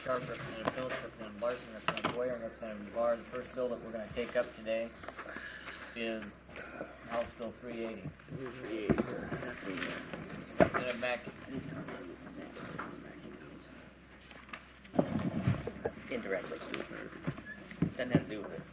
Sharp, Representative Phillips, Representative Larson, Representative Boyer, and Representative Navarre. The first bill that we're going to take up today is House Bill 380. Representative Mackey. Indirectly. Doesn't have to do with it.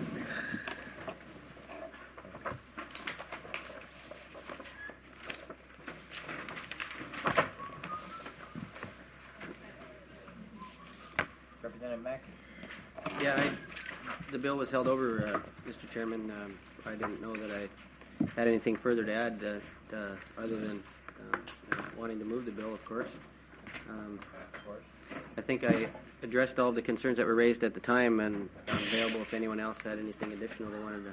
Representative Mackey. Yeah, the bill was held over, Mr. Chairman. I didn't know that I had anything further to add other than wanting to move the bill, of course. I think I addressed all the concerns that were raised at the time, and I'm available if anyone else had anything additional they wanted to.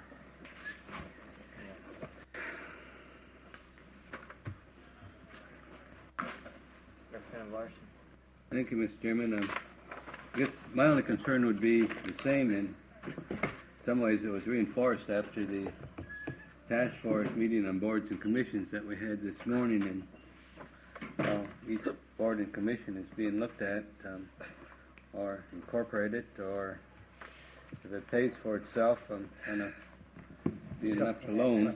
Representative Larson. Thank you, Mr. Chairman. I guess my only concern would be the same. In some ways, it was reinforced after the task force meeting on boards and commissions that we had this morning, and each board and commission is being looked at or incorporated, or if it pays for itself, kind of being left alone.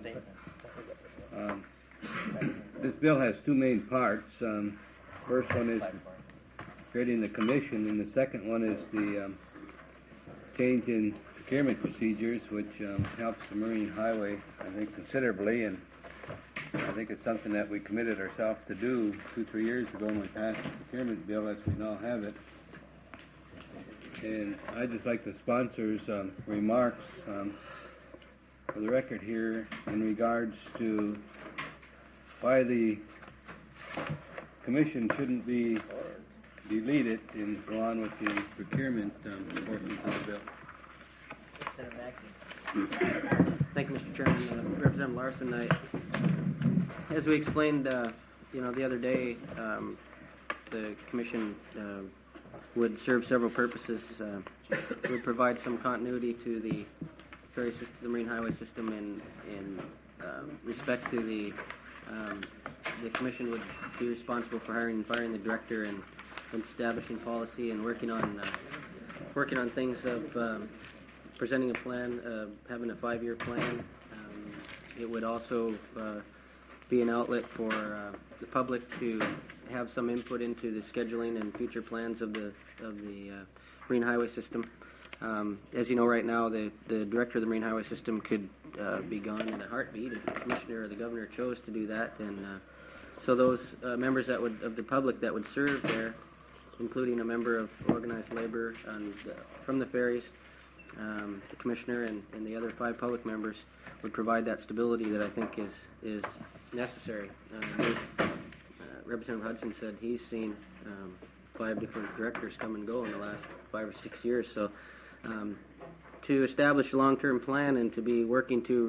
This bill has two main parts. First one is creating the commission, and the second one is the change in procurement procedures, which helps the Marine Highway, I think, considerably, and I think it's something that we committed ourselves to do 2-3 years ago when we passed the procurement bill as we now have it. And I'd just like the sponsors' remarks for the record here in regards to why the commission shouldn't be deleted and go on with the procurement portions of the bill. Representative Mackey. Thank you, Mr. Chairman. Representative Larson, as we explained, the other day, the commission would serve several purposes. It would provide some continuity to the ferry system, the Marine Highway system, in respect to the commission would be responsible for hiring and firing the director and establishing policy and working on things of presenting a plan, having a 5-year plan. It would also be an outlet for the public to have some input into the scheduling and future plans of the Marine Highway system. As you know, right now, the director of the Marine Highway system could be gone in a heartbeat if the commissioner or the governor chose to do that. And so those members of the public that would serve there, including a member of organized labor from the ferries, the commissioner and the other 5 public members, would provide that stability that I think is necessary. Representative Hudson said he's seen 5 different directors come and go in the last 5 or 6 years. So to establish a long-term plan and to be working to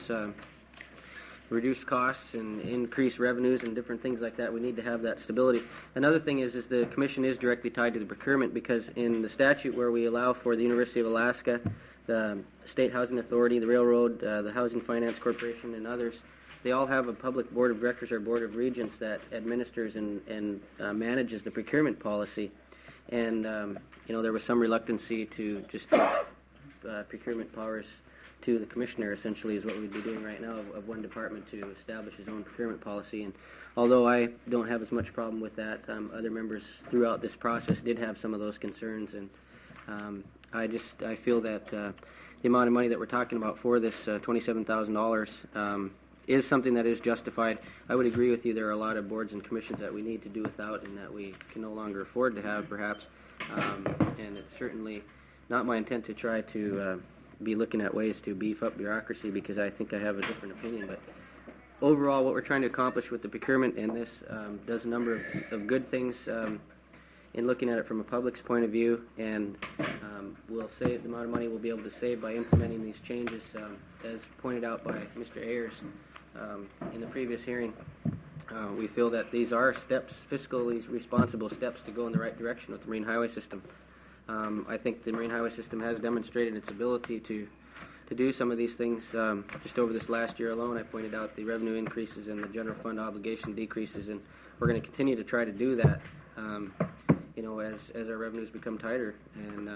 reduce costs and increase revenues and different things like that, we need to have that stability. Another thing is the commission is directly tied to the procurement, because in the statute where we allow for the University of Alaska, the State Housing Authority, the Railroad, the Housing Finance Corporation, and others, they all have a public board of directors or board of regents that administers and manages the procurement policy. And there was some reluctancy to just procurement powers to the commissioner, essentially, is what we'd be doing right now, of one department to establish his own procurement policy. And although I don't have as much problem with that, other members throughout this process did have some of those concerns. And I feel that the amount of money that we're talking about for this $27,000 is something that is justified. I would agree with you, there are a lot of boards and commissions that we need to do without and that we can no longer afford to have, perhaps. And it's certainly not my intent to try to be looking at ways to beef up bureaucracy, because I think I have a different opinion. But overall, what we're trying to accomplish with the procurement and this does a number of good things in looking at it from a public's point of view, and we'll save the amount of money we'll be able to save by implementing these changes, as pointed out by Mr. Ayers in the previous hearing. We feel that these are steps, fiscally responsible steps, to go in the right direction with the Marine Highway system. I think the Marine Highway system has demonstrated its ability to do some of these things. Just over this last year alone, I pointed out the revenue increases and the general fund obligation decreases, and we're going to continue to try to do that. as our revenues become tighter. And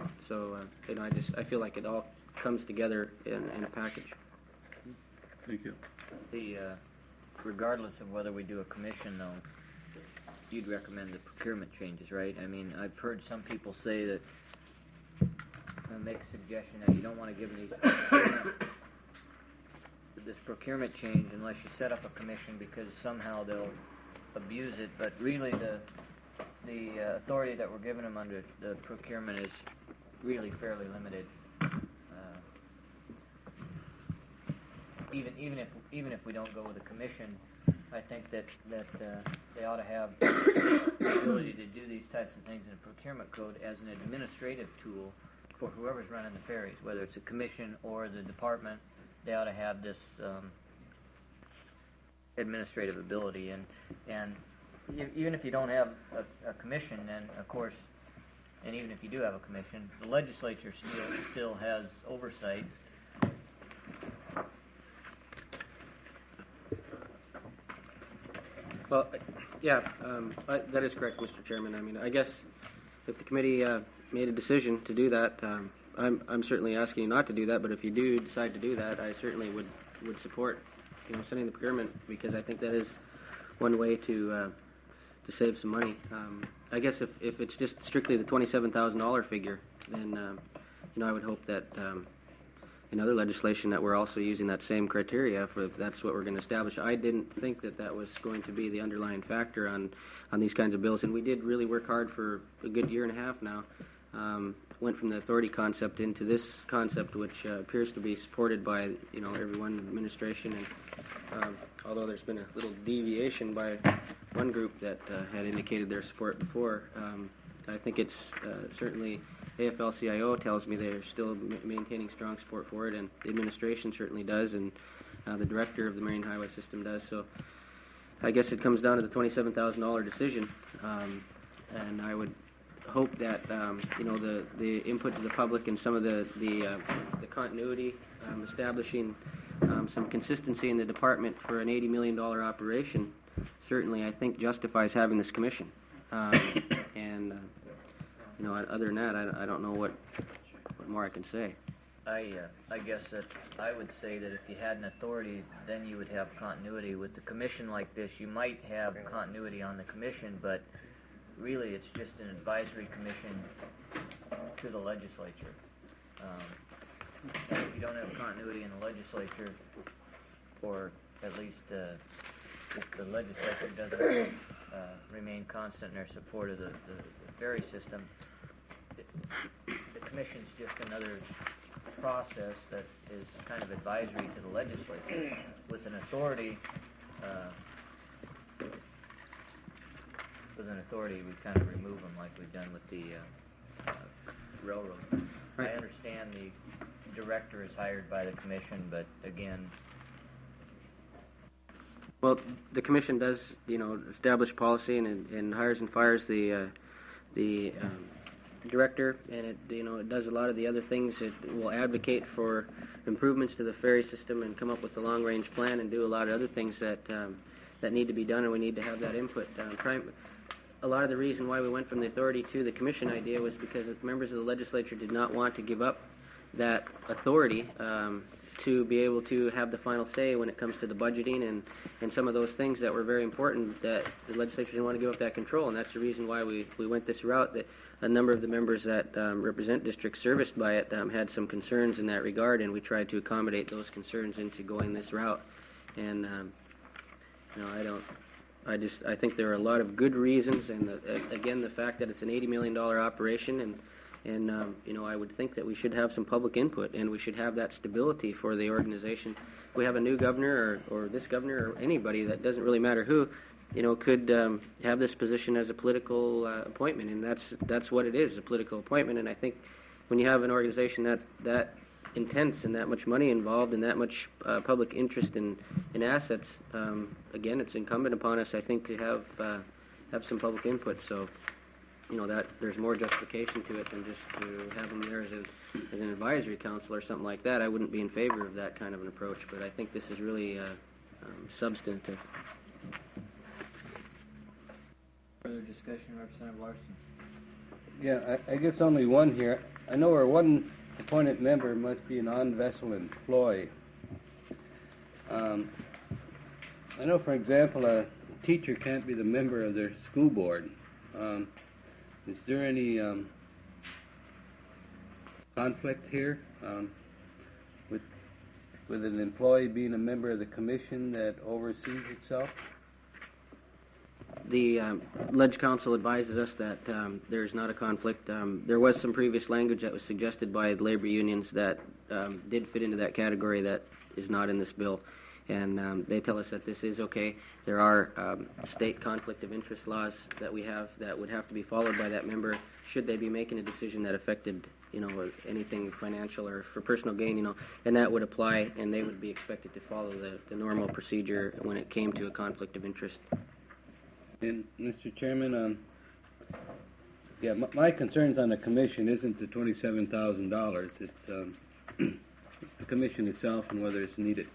I feel like it all comes together in a package. Thank you. Regardless of whether we do a commission, though, you'd recommend the procurement changes, right? I mean, I've heard some people say that, make a suggestion that you don't want to give them this procurement change unless you set up a commission, because somehow they'll abuse it. But really, the authority that we're giving them under the procurement is really fairly limited. Even if we don't go with a commission, I think that they ought to have the ability to do these types of things in a procurement code as an administrative tool for whoever's running the ferries, whether it's a commission or the department. They ought to have this administrative ability, and even if you don't have a commission, then of course, and even if you do have a commission, the legislature still has oversight. Well, yeah, that is correct, Mr. Chairman. I mean, I guess if the committee made a decision to do that, I'm certainly asking you not to do that. But if you do decide to do that, I certainly would support, sending the procurement, because I think that is one way to save some money. I guess if it's just strictly the $27,000 figure, then I would hope that in other legislation that we're also using that same criteria for if that's what we're going to establish. I didn't think that was going to be the underlying factor on these kinds of bills, and we did really work hard for a good year and a half now. Went from the authority concept into this concept, which appears to be supported by everyone in the administration, and although there's been a little deviation by one group that had indicated their support before, I think it's certainly AFL-CIO tells me they're still maintaining strong support for it, and the administration certainly does, and the director of the Marine Highway System does. So I guess it comes down to the $27,000 decision, and I would hope that the input to the public and some of the continuity, establishing some consistency in the department for an $80 million operation, certainly I think justifies having this commission. Other than that, I don't know what more I can say. I guess that I would say that if you had an authority, then you would have continuity. With the commission like this, you might have continuity on the commission, but really it's just an advisory commission to the legislature. And if you don't have continuity in the legislature, or at least if the legislature doesn't remain constant in their support of the ferry system, the commission's just another process that is kind of advisory to the legislature. With an authority, we kind of remove them like we've done with the railroad. Right. I understand the director is hired by the commission, but again, well, the commission does, establish policy and hires and fires the director, and it does a lot of the other things. It will advocate for improvements to the ferry system and come up with a long-range plan and do a lot of other things that need to be done, and we need to have that input. A lot of the reason why we went from the authority to the commission idea was because members of the legislature did not want to give up that authority to be able to have the final say when it comes to the budgeting and some of those things that were very important, that the legislature didn't want to give up that control, and that's the reason why we went this route. That a number of the members that represent districts serviced by it had some concerns in that regard, and we tried to accommodate those concerns into going this route. And I think there are a lot of good reasons, and again, the fact that it's an $80 million operation, and I would think that we should have some public input, and we should have that stability for the organization. We have a new governor, or this governor, or anybody, that doesn't really matter who, could have this position as a political appointment, and that's what it is, a political appointment. And I think when you have an organization that intense and that much money involved and that much public interest in assets, again, it's incumbent upon us, I think, to have some public input. So, that there's more justification to it than just to have them there as an advisory council or something like that. I wouldn't be in favor of that kind of an approach, but I think this is really substantive. further discussion, Representative Larson? Yeah, I guess only one here. I know our one appointed member must be a non-vessel employee. I know, for example, a teacher can't be the member of their school board. Is there any conflict here with an employee being a member of the commission that oversees itself? The Ledge Council advises us that there's not a conflict. There was some previous language that was suggested by the labor unions that did fit into that category that is not in this bill. And they tell us that this is okay. There are state conflict of interest laws that we have that would have to be followed by that member should they be making a decision that affected, anything financial or for personal gain, and that would apply, and they would be expected to follow the normal procedure when it came to a conflict of interest. And Mr. Chairman, my concerns on the commission isn't the $27,000. It's the commission itself and whether it's needed.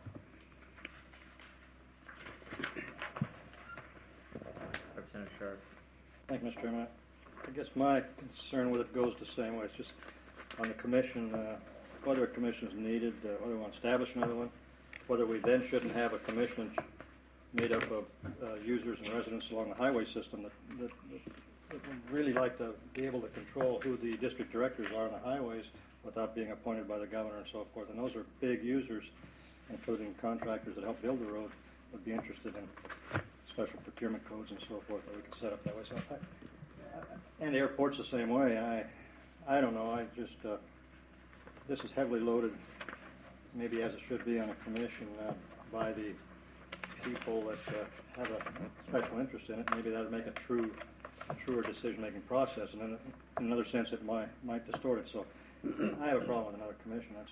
Representative Sharp. Thank you, Mr. Chairman. I guess my concern with it goes the same way. It's just on the commission, whether a commission is needed, whether we want to establish another one, whether we then shouldn't have a commission made up of users and residents along the highway system that would really like to be able to control who the district directors are on the highways without being appointed by the governor and so forth. And those are big users, including contractors that help build the road, would be interested in special procurement codes and so forth that we can set up that way. So and the airport's the same way. I don't know. I just this is heavily loaded, maybe as it should be on a commission by the people that have a special interest in it. Maybe that would make a truer decision-making process, and then in another sense it might distort it. So I have a problem with another commission. That's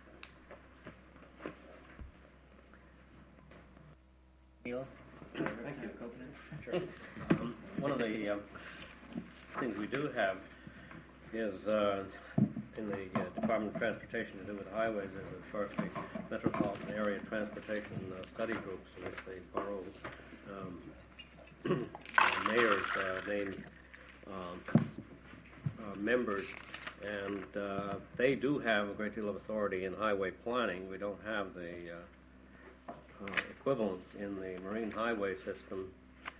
Neil? Thank you. Sure. One of the things we do have is in the Department of Transportation to do with highways is of course the Metropolitan Area Transportation Study Groups, in which they borrow mayors named members, and they do have a great deal of authority in highway planning. We don't have the equivalent in the marine highway system,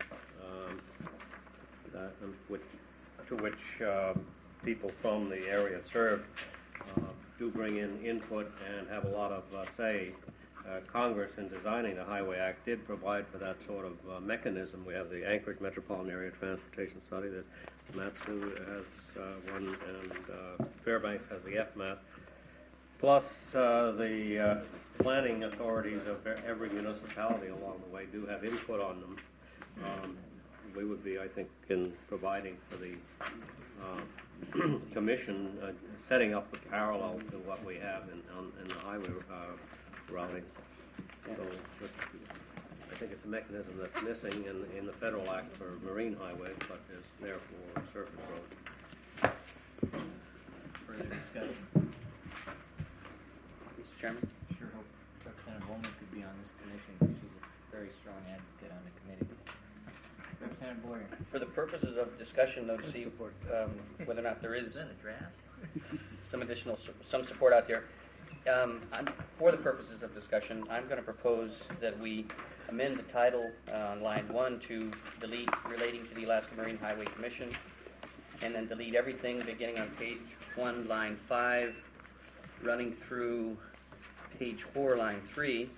to which people from the area served do bring in input and have a lot of say. Congress, in designing the Highway Act, did provide for that sort of mechanism. We have the Anchorage Metropolitan Area Transportation Study that Matsu has one, and Fairbanks has the FMAT. Plus, the planning authorities of every municipality along the way do have input on them. We would be, I think, in providing for the commission, setting up the parallel to what we have in the highway routing. So I think it's a mechanism that's missing in the Federal Act for marine highways, but is there for surface roads. Further discussion? Mr. Chairman? Sure hope Representative Bowman could be on this commission because she's a very strong advocate on the committee. Representative Boyer. For the purposes of discussion, though, to see whether or not there is Is that a draft? some support out there. For the purposes of discussion, I'm going to propose that we amend the title on line 1 to delete relating to the Alaska Marine Highway Commission, and then delete everything beginning on page 1, line 5, running through page 4, line 3,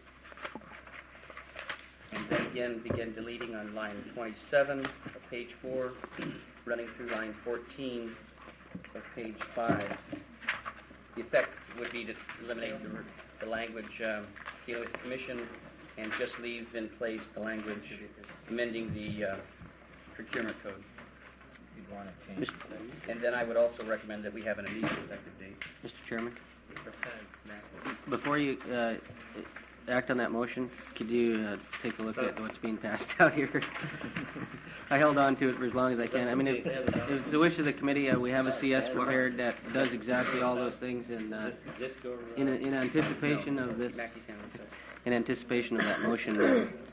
and then again begin deleting on line 27 of page 4, running through line 14 of page 5. The effect would be to eliminate the language dealing with the commission and just leave in place the language amending the procurement code. You'd want to change that. And then I would also recommend that we have an immediate effective date. Mr. Chairman? Representative Matthews. Before you act on that motion, could you take a look at what's being passed out here? I held on to it for as long as I can. I mean, if it's the wish of the committee, we have a CS prepared that does exactly all those things, and in anticipation of this, Mackey's hand, so. in anticipation of that motion,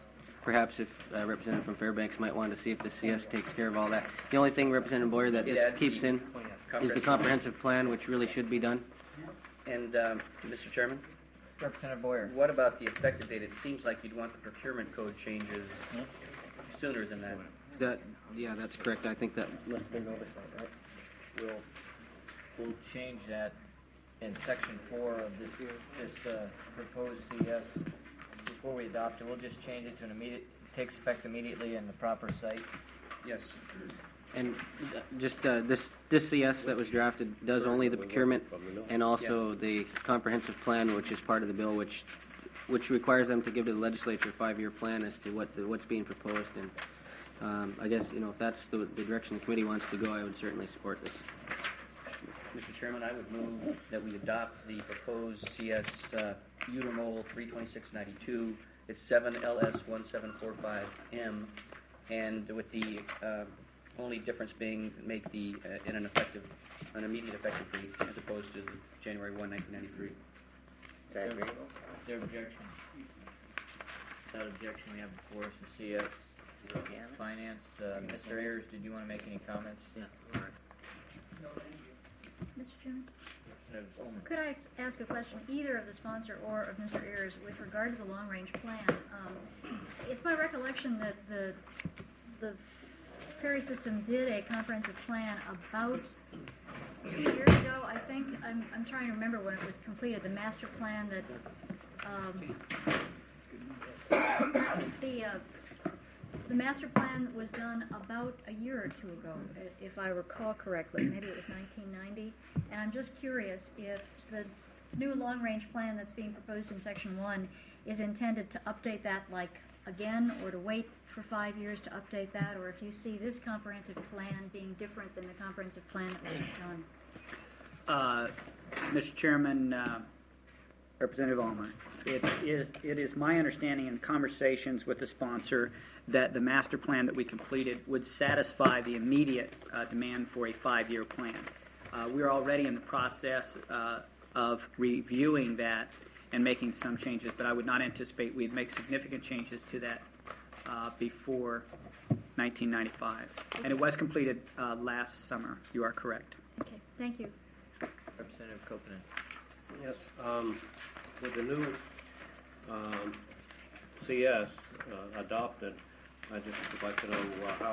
perhaps if Representative from Fairbanks might want to see if the CS takes care of all that. The only thing, Representative Boyer, that this keeps in is the comprehensive plan, which really should be done. And, Mr. Chairman, Representative Boyer. what about the effective date? It seems like you'd want the procurement code changes sooner than that. Yeah, that's correct. I think that must have been oversight, right? We'll change that in section 4 of this proposed CS. Before we adopt it, we'll just change it to an immediate, takes effect immediately in the proper site. Yes. And just this CS that was drafted does only the procurement and also the comprehensive plan, which is part of the bill, which requires them to give to the legislature a 5-year plan as to what's being proposed. And I guess, if that's the direction the committee wants to go, I would certainly support this. Mr. Chairman, I would move that we adopt the proposed CS Utermol 32692. It's 7LS1745M, and with the only difference being make the in an immediate effective date as opposed to January 1, 1993. Is there objection? Without objection, we have before us the CS Finance. Mr. Ayers, did you want to make any comments? Yeah. Mr. Chairman, could I ask a question, either of the sponsor or of Mr. Ayers, with regard to the long-range plan? It's my recollection that the ferry system did a comprehensive plan about 2 years ago, I think. I'm trying to remember when it was completed. The master plan that the master plan was done about a year or two ago, if I recall correctly. Maybe it was 1990. And I'm just curious if the new long-range plan that's being proposed in Section 1 is intended to update that again, or to wait for 5 years to update that, or if you see this comprehensive plan being different than the comprehensive plan that was just done. Mr. Chairman, Representative Allmer, it is my understanding in conversations with the sponsor that the master plan that we completed would satisfy the immediate demand for a 5-year plan. We're already in the process of reviewing that and making some changes, but I would not anticipate we'd make significant changes to that before 1995. And it was completed last summer. You are correct. Okay, thank you. Representative Copeland. Yes, with the new CS adopted, I just would like to know how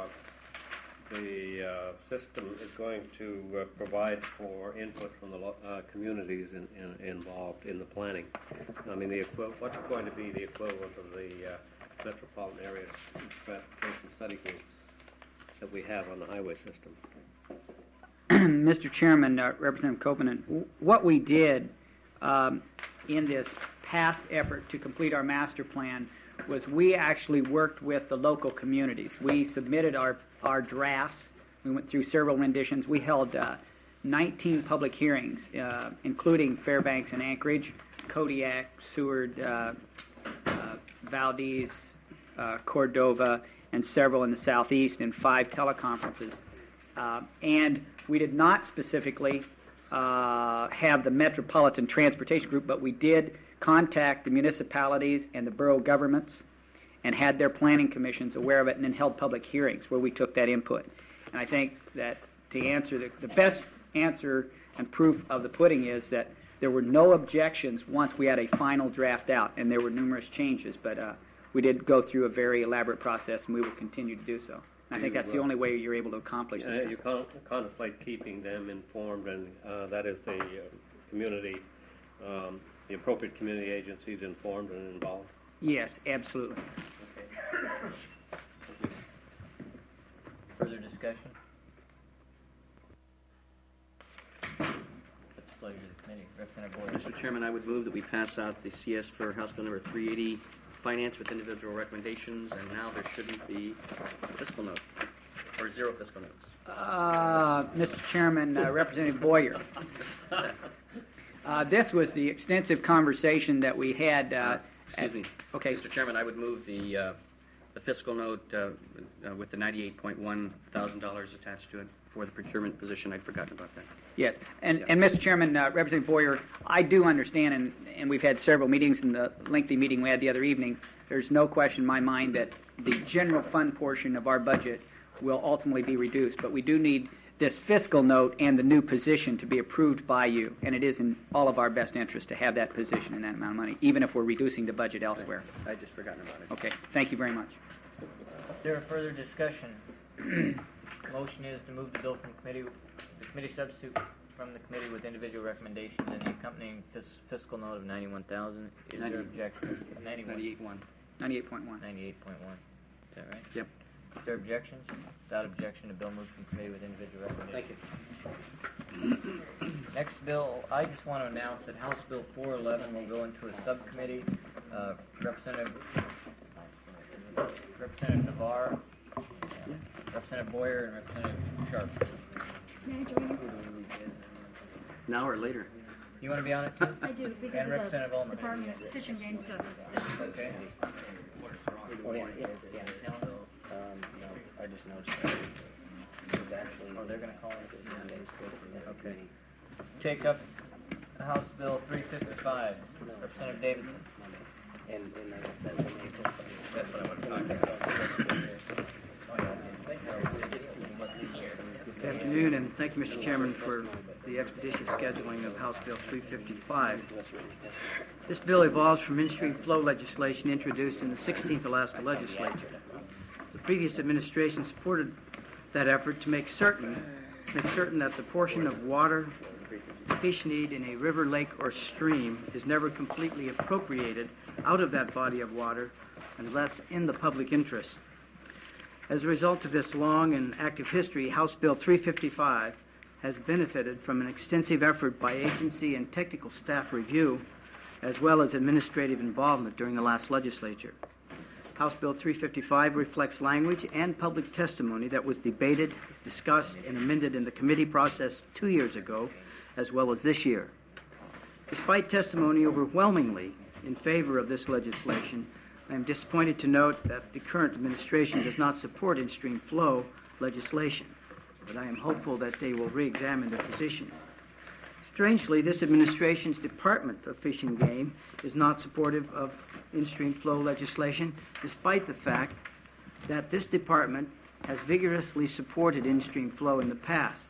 the system is going to provide for input from the communities involved in the planning. I mean, what's going to be the equivalent of the metropolitan area transportation study groups that we have on the highway system? Mr. Chairman, Representative Copeland, what we did in this past effort to complete our master plan was we actually worked with the local communities. We submitted our drafts. We went through several renditions. We held 19 public hearings, including Fairbanks and Anchorage, Kodiak, Seward, Valdez, Cordova, and several in the southeast, and 5 teleconferences. And we did not specifically have the Metropolitan Transportation Group, but we did contact the municipalities and the borough governments and had their planning commissions aware of it, and then held public hearings where we took that input. And I think that to answer the best answer and proof of the pudding is that there were no objections once we had a final draft out, and there were numerous changes, but we did go through a very elaborate process, and we will continue to do so. And I think that's the only way you're able to accomplish this. You contemplate keeping them informed, and that is the community, the appropriate community agencies informed and involved? Yes, absolutely. Okay. Further discussion? That's a pleasure to the committee. Representative Boyer. Mr. Chairman, I would move that we pass out the CS for House Bill number 380, Finance with individual recommendations, and now there shouldn't be a fiscal note, or 0 fiscal notes. Mr. Chairman, Representative Boyer. This was the extensive conversation that we had. Excuse me. Okay. Mr. Chairman, I would move the fiscal note with the $98,100 attached to it for the procurement position. I'd forgotten about that. Yes, and Mr. Chairman, Representative Boyer, I do understand, and we've had several meetings in the lengthy meeting we had the other evening. There's no question in my mind that the general fund portion of our budget will ultimately be reduced, but we do need this fiscal note and the new position to be approved by you, and it is in all of our best interest to have that position and that amount of money, even if we're reducing the budget elsewhere. I'd just forgotten about it. Okay, thank you very much. Is there a further discussion? Motion is to move the bill from committee, the committee substitute from the committee with individual recommendations and the accompanying fiscal note of 91,000. Is there objection? 98.1. 98.1. 98.1. Is that right? Yep. Is there objections? Without objection, the bill moves from committee with individual recommendations. Thank you. Next bill, I just want to announce that House Bill 411 will go into a subcommittee. Representative Navarre, Representative Boyer, and Representative Sharp. May I join you? Now or later? You want to be on it too? I do, because And of Representative the Ullman. Department of Fish and Game stuff. Okay. Oh, yeah. So, no, I just noticed that. It was actually... Oh, they're going to call it. Okay. Take up House Bill 355. Representative Davidson. And that's when they... That's what I want to talk about. Good afternoon, and thank you, Mr. Chairman, for the expeditious scheduling of House Bill 355. This bill evolves from in-stream flow legislation introduced in the 16th Alaska Legislature. The previous administration supported that effort to make certain that the portion of water fish need in a river, lake, or stream is never completely appropriated out of that body of water unless in the public interest. As a result of this long and active history, House Bill 355 has benefited from an extensive effort by agency and technical staff review, as well as administrative involvement during the last legislature. House Bill 355 reflects language and public testimony that was debated, discussed, and amended in the committee process 2 years ago, as well as this year. Despite testimony overwhelmingly in favor of this legislation, I am disappointed to note that the current administration does not support in-stream flow legislation, but I am hopeful that they will re-examine their position. Strangely, this administration's Department of Fish and Game is not supportive of in-stream flow legislation, despite the fact that this department has vigorously supported in-stream flow in the past.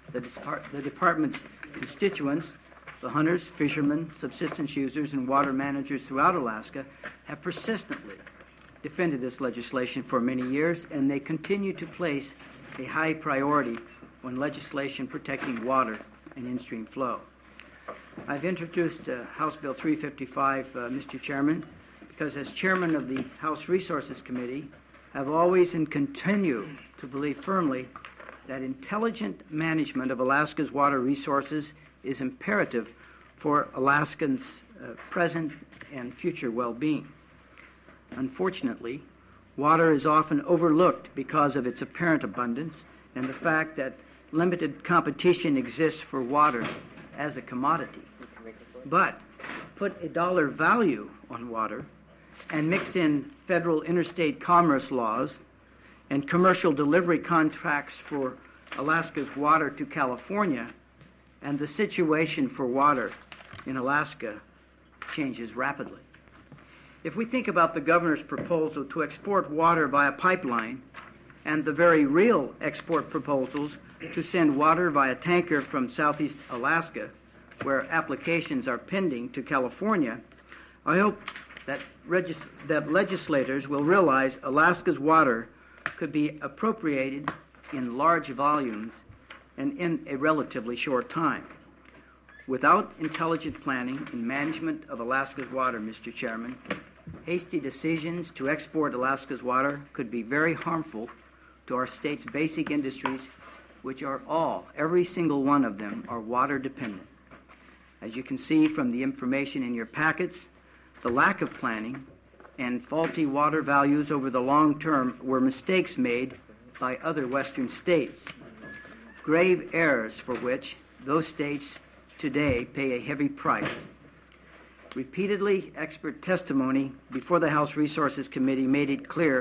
The department's constituents, the hunters, fishermen, subsistence users, and water managers throughout Alaska have persistently defended this legislation for many years, and they continue to place a high priority on legislation protecting water and in-stream flow. I've introduced House Bill 355, Mr. Chairman, because as chairman of the House Resources Committee, I've always and continue to believe firmly that intelligent management of Alaska's water resources is imperative for Alaskans' present and future well-being. Unfortunately, water is often overlooked because of its apparent abundance and the fact that limited competition exists for water as a commodity. But put a dollar value on water and mix in federal interstate commerce laws and commercial delivery contracts for Alaska's water to California, and the situation for water in Alaska changes rapidly. If we think about the governor's proposal to export water via pipeline and the very real export proposals to send water via tanker from southeast Alaska, where applications are pending, to California, I hope that legislators will realize Alaska's water could be appropriated in large volumes and in a relatively short time. Without intelligent planning and management of Alaska's water, Mr. Chairman, hasty decisions to export Alaska's water could be very harmful to our state's basic industries, which are every single one of them, are water dependent. As you can see from the information in your packets, the lack of planning and faulty water values over the long term were mistakes made by other Western states, grave errors for which those states today pay a heavy price. Repeatedly, expert testimony before the House Resources Committee made it clear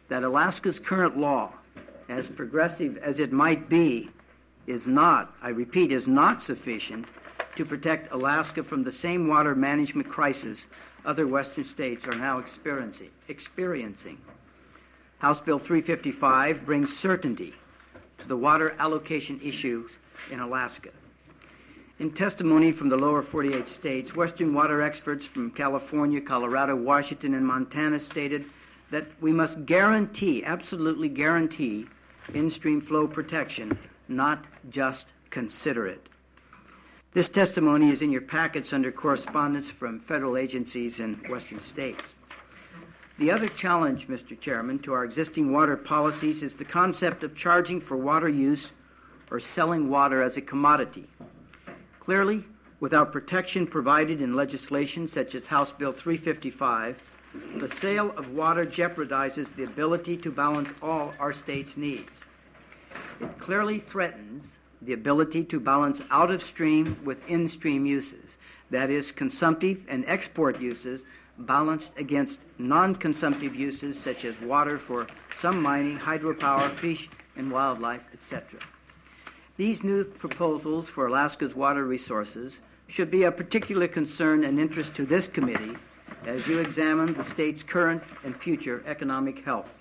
that Alaska's current law, as progressive as it might be, is not, I repeat, is not sufficient to protect Alaska from the same water management crisis other western states are now experiencing. House Bill 355 brings certainty to the water allocation issues in Alaska. In testimony from the lower 48 states, Western water experts from California, Colorado, Washington, and Montana stated that we must guarantee, absolutely guarantee, in-stream flow protection, not just consider it. This testimony is in your packets under correspondence from federal agencies in western states. The other challenge, Mr. Chairman, to our existing water policies is the concept of charging for water use or selling water as a commodity. Clearly, without protection provided in legislation such as House Bill 355, the sale of water jeopardizes the ability to balance all our state's needs. It clearly threatens the ability to balance out-of-stream with in-stream uses, that is, consumptive and export uses balanced against non-consumptive uses such as water for some mining, hydropower, fish and wildlife, etc. These new proposals for Alaska's water resources should be of particular concern and interest to this committee as you examine the state's current and future economic health.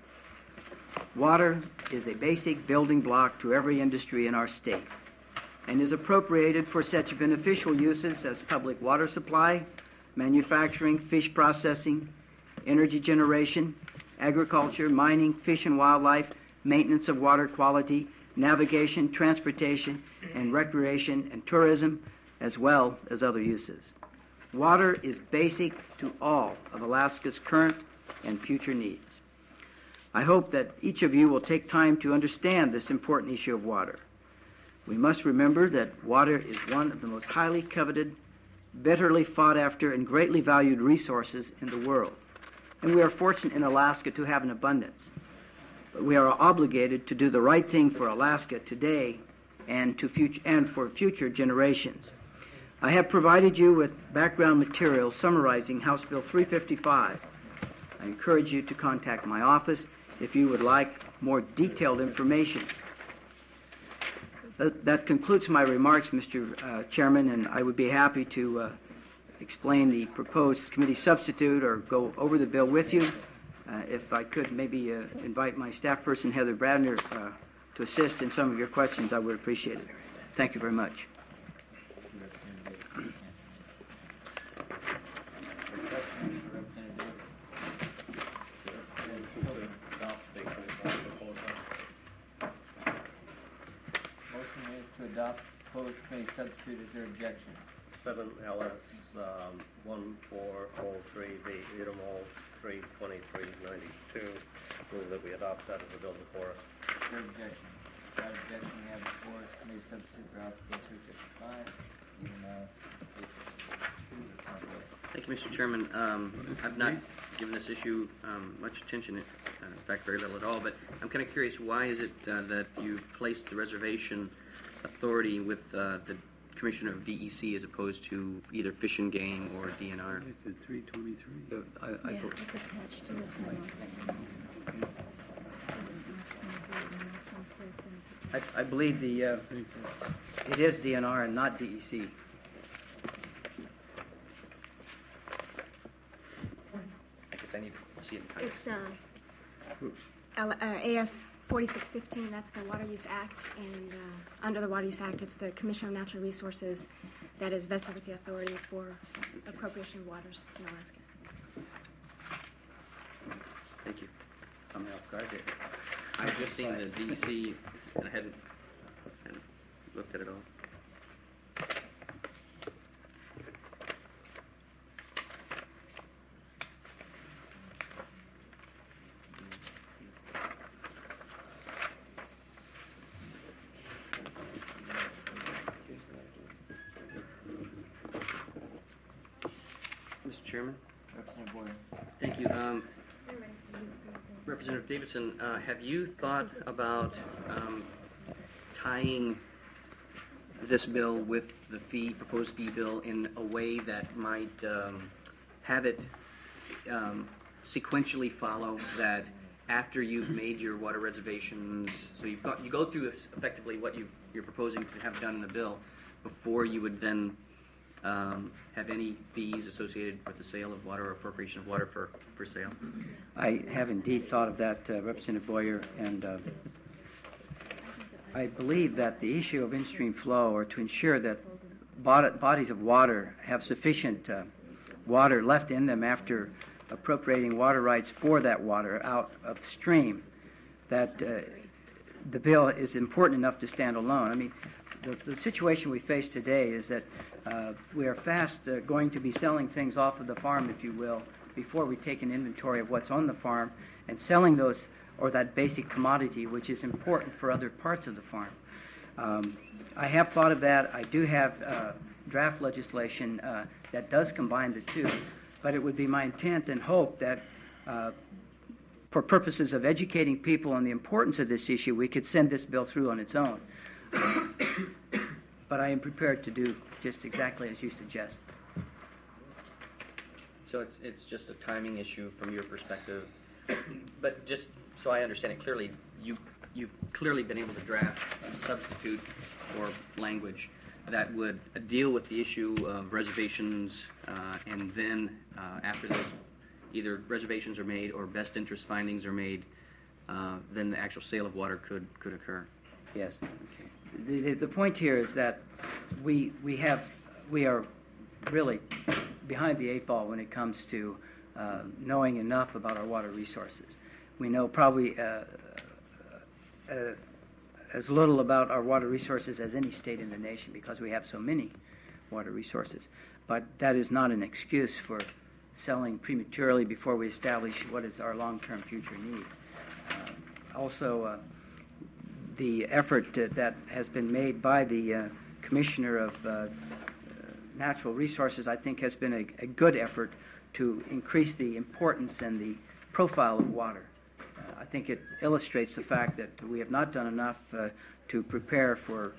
Water is a basic building block to every industry in our state and is appropriated for such beneficial uses as public water supply, manufacturing, fish processing, energy generation, agriculture, mining, fish and wildlife, maintenance of water quality, navigation, transportation, and recreation and tourism, as well as other uses. Water is basic to all of Alaska's current and future needs. I hope that each of you will take time to understand this important issue of water. We must remember that water is one of the most highly coveted, bitterly fought after, and greatly valued resources in the world. And we are fortunate in Alaska to have an abundance. But we are obligated to do the right thing for Alaska today and for future generations. I have provided you with background material summarizing House Bill 355. I encourage you to contact my office if you would like more detailed information. That concludes my remarks, Mr. Chairman, and I would be happy to explain the proposed committee substitute or go over the bill with you. If I could maybe invite my staff person, Heather Bradner, to assist in some of your questions, I would appreciate it. Thank you very much. Adopt proposed committee substitute. Is there objection? 7 LS 1403B, Itemol 32392. Move that we adopt that as a bill before us. Is there objection? Without objection, we have before us committee substitute for House Bill 355. Even Thank you, Mr. Chairman. I've not given this issue much attention, in fact, very little at all, but I'm kind of curious, why is it that you've placed the reservation authority with the Commissioner of DEC as opposed to either Fish and Game or DNR? It's at 323. Yeah, it's attached to this one. I believe it is DNR and not DEC. I guess I need to see it in time. It's AS 4615, that's the Water Use Act, and under the Water Use Act, it's the Commission of Natural Resources that is vested with the authority for appropriation of waters in Alaska. Thank you. I'm off guard here. I've just seen the DEC, and I hadn't looked at it all. Mr. Chairman? Representative Boyer. Thank you. Representative Davidson, have you thought about tying this bill with the proposed fee bill in a way that might have it sequentially follow that after you've made your water reservations, so you go through effectively what you're proposing to have done in the bill before you would then have any fees associated with the sale of water or appropriation of water for sale? I have indeed thought of that, Representative Boyer, and I believe that the issue of in-stream flow, or to ensure that bodies of water have sufficient water left in them after appropriating water rights for that water out upstream, that the bill is important enough to stand alone. I mean, the situation we face today is that we are fast going to be selling things off of the farm, if you will, before we take an inventory of what's on the farm, and selling those, or that basic commodity, which is important for other parts of the farm. I have thought of that. I do have draft legislation that does combine the two, but it would be my intent and hope that for purposes of educating people on the importance of this issue, we could send this bill through on its own. But I am prepared to do just exactly as you suggest. So it's just a timing issue from your perspective. But just so I understand it clearly, you've clearly been able to draft a substitute or language that would deal with the issue of reservations, and then after those either reservations are made or best interest findings are made, then the actual sale of water could occur. Yes. The point here is that we are really behind the eight ball when it comes to knowing enough about our water resources. We know probably as little about our water resources as any state in the nation because we have so many water resources. But that is not an excuse for selling prematurely before we establish what is our long-term future need. Also, the effort that has been made by the Commissioner of Natural Resources, I think, has been a good effort to increase the importance and the profile of water. I think it illustrates the fact that we have not done enough to prepare for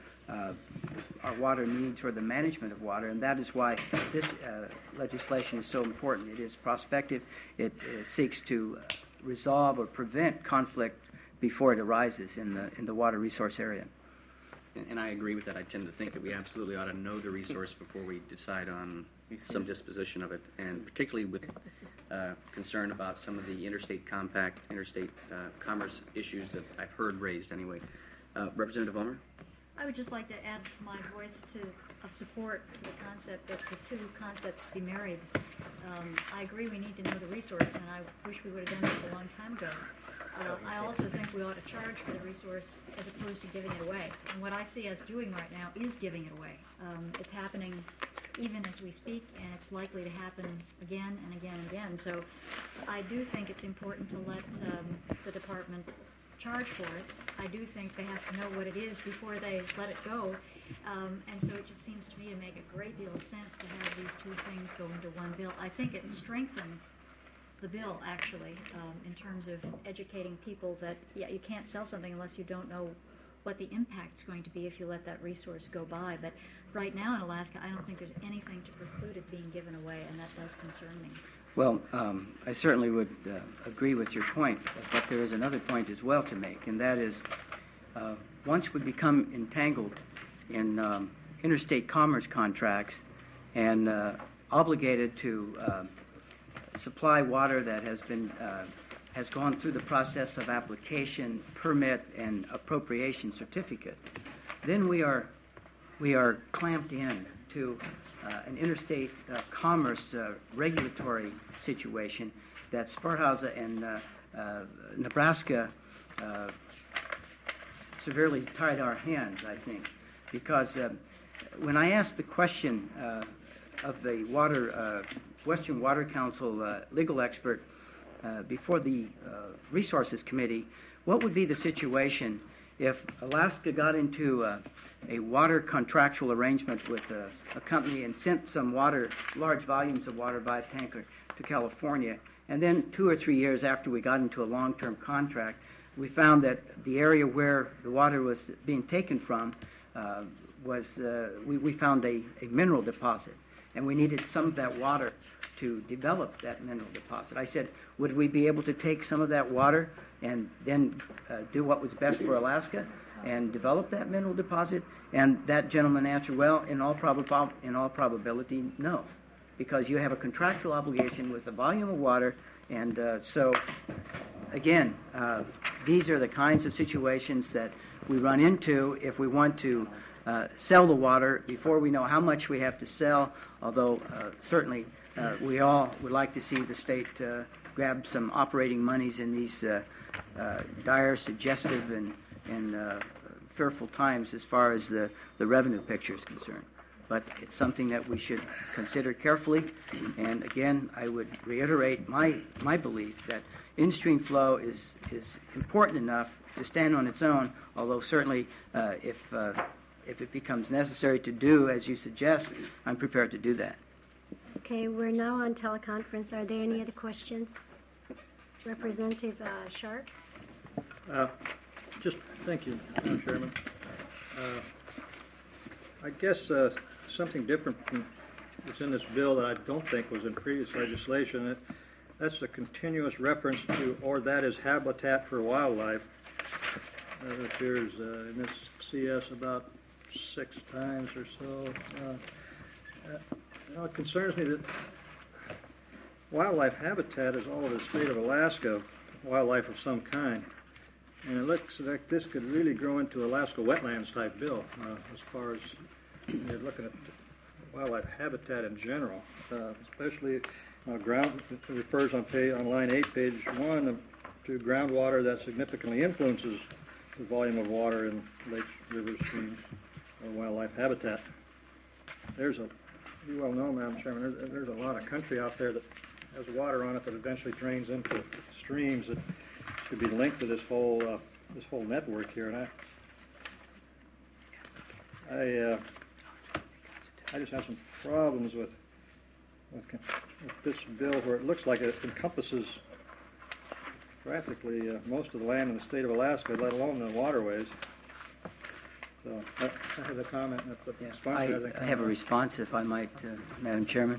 our water needs or the management of water, and that is why this legislation is so important. It is prospective. It seeks to resolve or prevent conflict before it arises in the water resource area. And I agree with that. I tend to think that we absolutely ought to know the resource before we decide on some disposition of it, and particularly with concern about some of the interstate compact, interstate commerce issues that I've heard raised anyway. Representative Ulmer? I would just like to add my voice of support to the concept that the two concepts be married. I agree we need to know the resource, and I wish we would have done this a long time ago. I also think we ought to charge for the resource as opposed to giving it away. And what I see us doing right now is giving it away. It's happening even as we speak, and it's likely to happen again and again and again. So I do think it's important to let the department charge for it. I do think they have to know what it is before they let it go. And so it just seems to me to make a great deal of sense to have these two things go into one bill. I think it strengthens the bill, actually, in terms of educating people that, yeah, you can't sell something unless you don't know what the impact's going to be if you let that resource go by. But right now in Alaska, I don't think there's anything to preclude it being given away, and that does concern me. Well, I certainly would agree with your point, but there is another point as well to make, and that is once we become entangled in interstate commerce contracts and obligated to supply water that has gone through the process of application, permit, and appropriation certificate, then we are clamped in to an interstate commerce regulatory situation that Sparhausa and Nebraska severely tied our hands, I think, because when I asked the question of the Western Water Council legal expert before the Resources Committee, what would be the situation if Alaska got into a water contractual arrangement with a company and sent some water, large volumes of water by tanker to California, and then 2 or 3 years after we got into a long-term contract, we found that the area where the water was being taken from we found a mineral deposit, and we needed some of that water to develop that mineral deposit. I said, would we be able to take some of that water and then do what was best for Alaska and develop that mineral deposit? And that gentleman answered, well, in all probability, no, because you have a contractual obligation with the volume of water, and so again, these are the kinds of situations that we run into if we want to sell the water before we know how much we have to sell, although certainly we all would like to see the state grab some operating monies in these dire, suggestive, and fearful times as far as the revenue picture is concerned. But it's something that we should consider carefully. And again, I would reiterate my belief that in-stream flow is important enough to stand on its own, although certainly if it becomes necessary to do as you suggest, I'm prepared to do that. Okay, we're now on teleconference. Are there any other questions? Representative Sharp? Just thank you, Madam Chairman. I guess something different that's in this bill that I don't think was in previous legislation. That's the continuous reference to, or that is habitat for wildlife. That appears in this CS about 6 times or so. It concerns me that wildlife habitat is all of the state of Alaska, wildlife of some kind. And it looks like this could really grow into Alaska wetlands type bill as far as you're looking at wildlife habitat in general, especially ground. It refers on line 8, page 1, to groundwater that significantly influences the volume of water in lakes, rivers, streams, or wildlife habitat. You well know, Madam Chairman, there's a lot of country out there that has water on it that eventually drains into streams that could be linked to this whole network here, and I just have some problems with this bill, where it looks like it encompasses practically most of the land in the state of Alaska, let alone the waterways. So I have a comment. I have a response, if I might, Madam Chairman.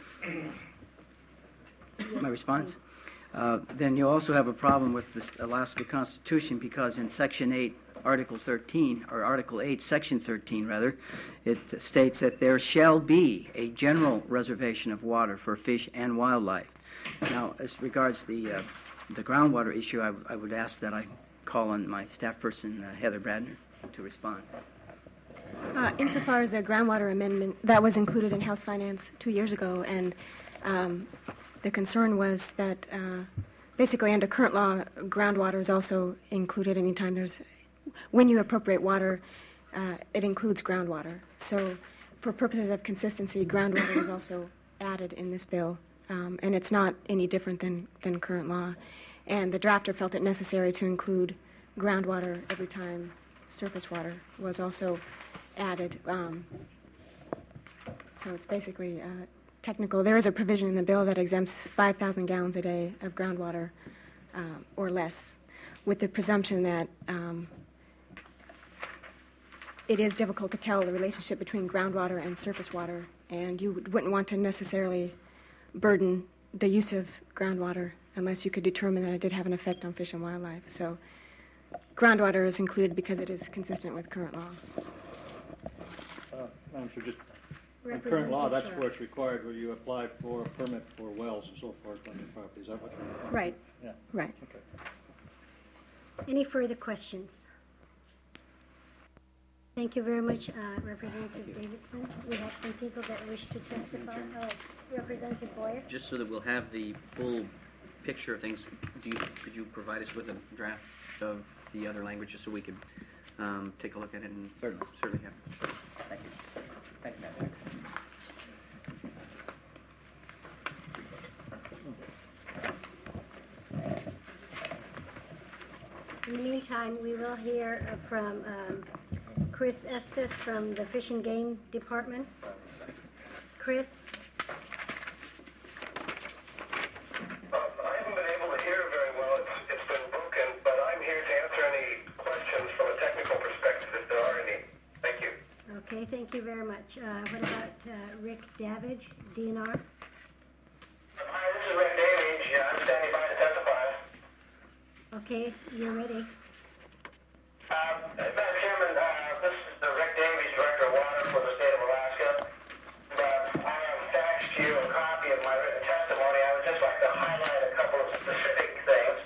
My response? Then you also have a problem with the Alaska Constitution, because in Section 8, Article 13, or Article 8, Section 13, rather, it states that there shall be a general reservation of water for fish and wildlife. Now, as regards the groundwater issue, I would ask that I call on my staff person, Heather Bradner, to respond. Insofar as the groundwater amendment, that was included in House Finance 2 years ago, and the concern was that basically under current law, groundwater is also included anytime when you appropriate water, it includes groundwater. So for purposes of consistency, groundwater is also added in this bill, and it's not any different than current law. And the drafter felt it necessary to include groundwater every time surface water was also added. So it's basically technical. There is a provision in the bill that exempts 5,000 gallons a day of groundwater or less, with the presumption that it is difficult to tell the relationship between groundwater and surface water, and you wouldn't want to necessarily burden the use of groundwater unless you could determine that it did have an effect on fish and wildlife. So groundwater is included because it is consistent with current law. Just in current law, that's where it's required, where you apply for a permit for wells and so forth on your property. Is that what you're... Right. Yeah. Right. Okay. Any further questions? Thank you very much, Representative Davidson. We have some people that wish to testify. Representative Boyer. Just so that we'll have the full picture of things, could you provide us with a draft of the other language just so we could take a look at it? And certainly have. Thank you. Thank you, Madam. In the meantime, we will hear from Chris Estes from the Fish and Game Department. Chris? I haven't been able to hear very well. It's been broken, but I'm here to answer any questions from a technical perspective if there are any. Thank you. Okay, thank you very much. What about Rick Davidge, DNR? Hi, this is Rick Davidge. I'm standing by to testify. Okay, you're ready. Madam Chairman, this is Rick Davies, Director of Water for the state of Alaska. And, I have faxed you a copy of my written testimony. I would just like to highlight a couple of specific things.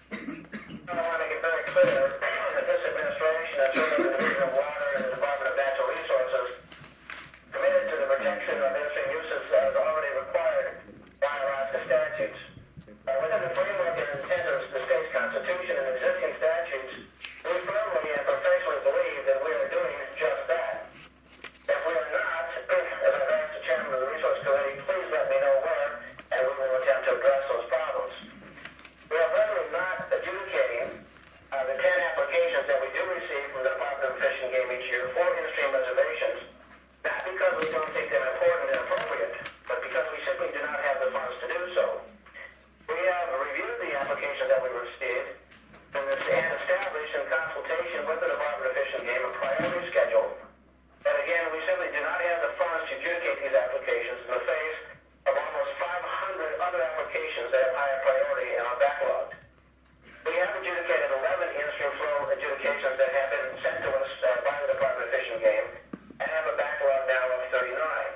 I want to make it very clear that this administration, and certainly the Division of Water and the Department of Natural Resources, committed to the protection of innocent uses as already required by Alaska statutes. Within the framework and intent of the state's constitution and existing statutes, we firmly and professionally believe that we are doing just that. If we are not, as I've asked the chairman of the Resource Committee, please let me know where, and we will attempt to address those problems. We are presently not adjudicating the 10 applications that we do receive from the Department of Fish and Game each year for in-stream reservations, not because we don't think them important and appropriate, but because we simply do not have the funds to do so. We have reviewed the applications that we received and established in consultation with the Department of Fish and Game a priority schedule. But again, we simply do not have the funds to adjudicate these applications in the face of almost 500 other applications that have higher priority and are backlogged. We have adjudicated 11 in-stream flow adjudications that have been sent to us by the Department of Fish and Game and have a backlog now of 39.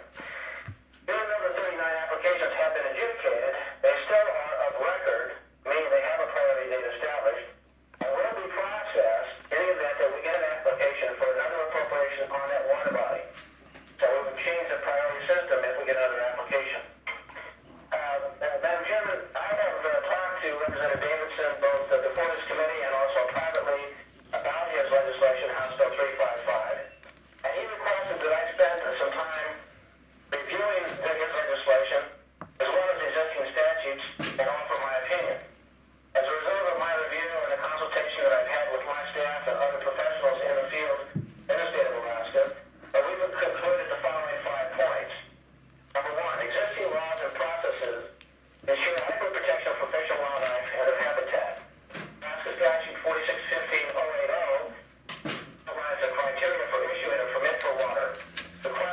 Even though the 39 applications have been adjudicated, they still are of record, meaning they have a priority date established, and will be processed in the event that we get an application for another appropriation on that water body. So we would change the priority system if we get another application. Madam Chairman, I have talked to Representative Davidson both before this committee and also privately about his legislation, House Bill 355, and he requested that I spend some time reviewing his legislation as well as the existing statutes and offer my opinion. As a result of my review and the consultation that I've had with my staff and other professionals in the field in the state of Alaska, we've concluded the following 5 points. Number 1, existing laws and processes ensure adequate protection for fish and wildlife and of habitat. Alaska Statute 4615.080 outlines the criteria for issuing a permit for water, requires